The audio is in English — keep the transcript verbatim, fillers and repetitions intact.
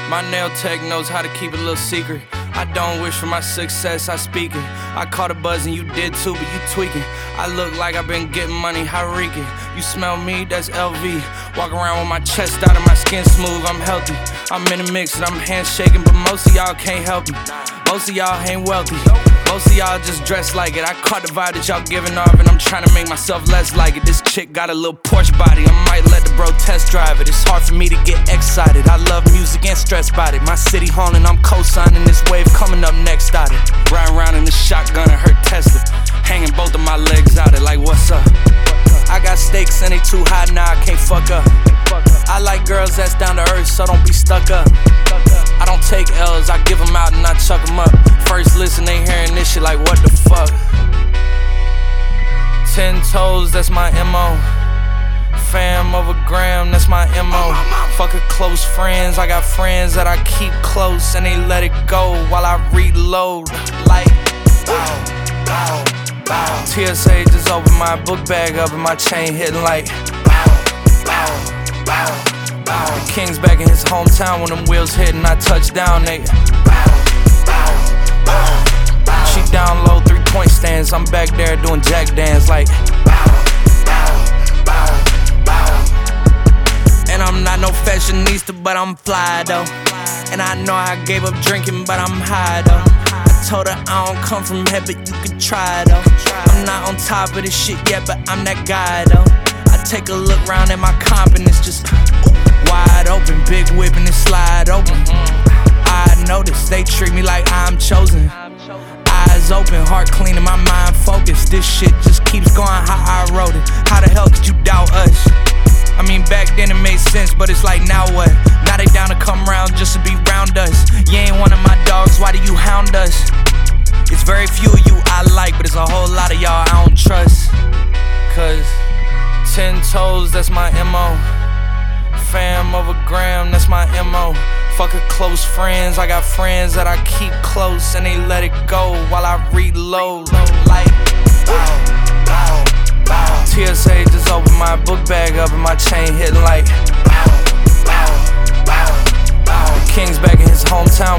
My nail tech knows how to keep it a little secret. I don't wish for my success, I speak it. I caught a buzz and you did too, but you tweaking. I look like I've been getting money, how reeking. You smell me, that's L V. Walk around with my chest out and my skin smooth, I'm healthy. I'm in a mix and I'm handshaking, but most of y'all can't help me. Most of y'all ain't wealthy. Most of y'all just dress like it. I caught the vibe that y'all giving off, and I'm trying to make myself less like it. This chick got a little Porsche body, I might let the bro test drive it. It's hard for me to get excited. I love music and stress about it. My city haunting, I'm co-signing this wave coming up next out it. Riding around in the shotgun and her Tesla, hanging both of my legs out it like what's up. I got stakes and they too high now, I can't fuck up. I like girls that's down to earth, so don't be stuck up. I don't take L's, I give them out and I chuck them up. First listen, they hearing this shit like what the fuck. Ten toes, that's my M O. Fam over gram, that's my M O. Fuck a close friends, I got friends that I keep close and they let it go while I reload. Like bow, bow, bow. T S A just opened my book bag up and my chain hitting like bow, bow, bow. The King's back in his hometown when them wheels hit and I touch down, they bow, bow, bow. She down low, three point stands, I'm back there doing jack dance like bow, bow, bow, bow. And I'm not no fashionista, but I'm fly though. And I know I gave up drinking, but I'm high though. I told her I don't come from here, but you can try though. I'm not on top of this shit yet, but I'm that guy though. I take a look round at my comp and it's just wide open, big whip and it slide open. I notice they treat me like I'm chosen. Eyes open, heart clean and my mind focused. This shit just keeps going how I wrote it. How the hell could you doubt us? I mean back then it made sense, but it's like now what? Now they down to come round just to be round us. You ain't one of my dogs, why do you hound us? It's very few of you I like, but it's a whole lot of y'all I don't trust. Cause ten toes, that's my M O. Fam over gram, that's my M O. Fuck a close friends, I got friends that I keep close and they let it go while I reload. Like bow, bow, bow. T S A just opened my book bag up and my chain hitting like bow, bow, bow, bow. The King's back in his hometown